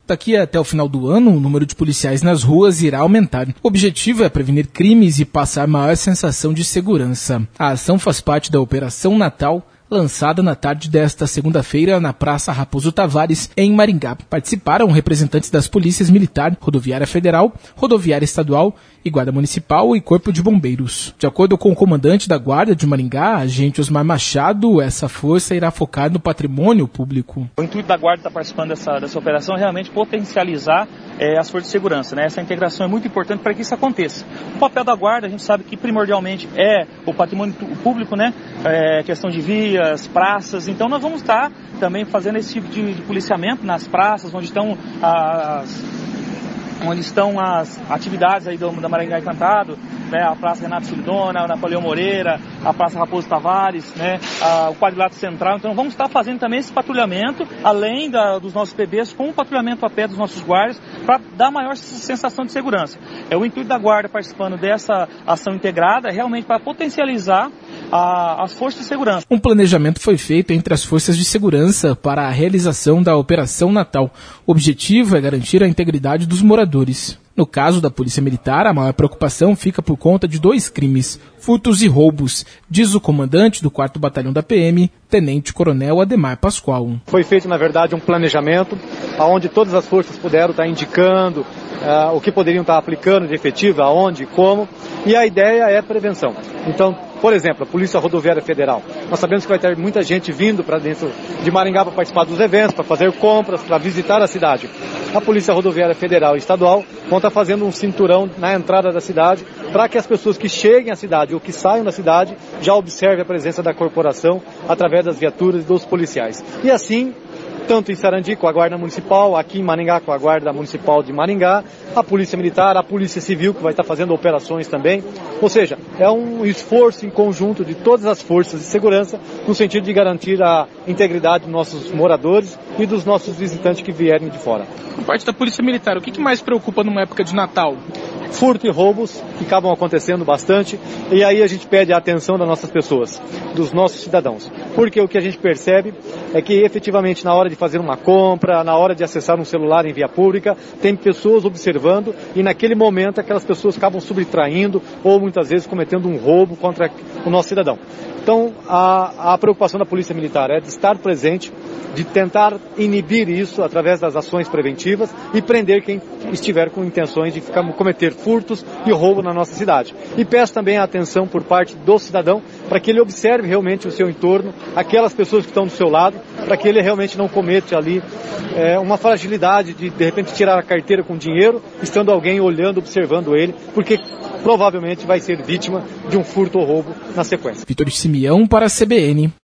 Daqui até o final do ano, o número de policiais nas ruas irá aumentar. O objetivo é prevenir crimes e passar maior sensação de segurança. A ação faz parte da Operação Natal, lançada na tarde desta segunda-feira na Praça Raposo Tavares, em Maringá. Participaram representantes das polícias militar, rodoviária federal, rodoviária estadual e guarda municipal e corpo de bombeiros. De acordo com o comandante da guarda de Maringá, agente Osmar Machado, essa força irá focar no patrimônio público. O intuito da guarda estar participando dessa operação é realmente potencializar as forças de segurança, né? Essa integração é muito importante para que isso aconteça. O papel da guarda, a gente sabe que primordialmente é o patrimônio público, né? Questão de vias, praças. Então nós vamos estar também fazendo esse tipo de policiamento nas praças, onde estão as atividades aí da Maringá Encantado, né, a Praça Renato Silidona, a Napoleão Moreira, a Praça Raposo Tavares, né, o quadrilátero central. Então vamos estar fazendo também esse patrulhamento, além dos nossos PBs, com o patrulhamento a pé dos nossos guardas, para dar maior sensação de segurança. O intuito da guarda participando dessa ação integrada é realmente para potencializar as forças de segurança. Um planejamento foi feito entre as forças de segurança para a realização da Operação Natal. O objetivo é garantir a integridade dos moradores. No caso da Polícia Militar, a maior preocupação fica por conta de 2 crimes, furtos e roubos, diz o comandante do 4º Batalhão da PM, Tenente Coronel Ademar Pascoal. Foi feito, na verdade, um planejamento onde todas as forças puderam estar indicando o que poderiam estar aplicando de efetivo, aonde, como, e a ideia é prevenção. Então, por exemplo, a Polícia Rodoviária Federal. Nós sabemos que vai ter muita gente vindo para dentro de Maringá para participar dos eventos, para fazer compras, para visitar a cidade. A Polícia Rodoviária Federal e Estadual vão estar fazendo um cinturão na entrada da cidade para que as pessoas que cheguem à cidade ou que saiam da cidade já observem a presença da corporação através das viaturas e dos policiais. E assim, tanto em Sarandi com a Guarda Municipal, aqui em Maringá com a Guarda Municipal de Maringá, a Polícia Militar, a Polícia Civil, que vai estar fazendo operações também. Ou seja, é um esforço em conjunto de todas as forças de segurança no sentido de garantir a integridade dos nossos moradores e dos nossos visitantes que vierem de fora. Por parte da Polícia Militar, o que mais preocupa numa época de Natal? Furto e roubos, que acabam acontecendo bastante, e aí a gente pede a atenção das nossas pessoas, dos nossos cidadãos. Porque o que a gente percebe é que efetivamente na hora de fazer uma compra, na hora de acessar um celular em via pública, tem pessoas observando e naquele momento aquelas pessoas acabam subtraindo ou muitas vezes cometendo um roubo contra o nosso cidadão. Então a preocupação da Polícia Militar é de estar presente, de tentar inibir isso através das ações preventivas e prender quem estiver com intenções de cometer furtos e roubo na nossa cidade. E peço também a atenção por parte do cidadão para que ele observe realmente o seu entorno, aquelas pessoas que estão do seu lado, para que ele realmente não cometa ali uma fragilidade de repente tirar a carteira com dinheiro, estando alguém olhando, observando ele, porque provavelmente vai ser vítima de um furto ou roubo na sequência. Vitor Simeão para a CBN.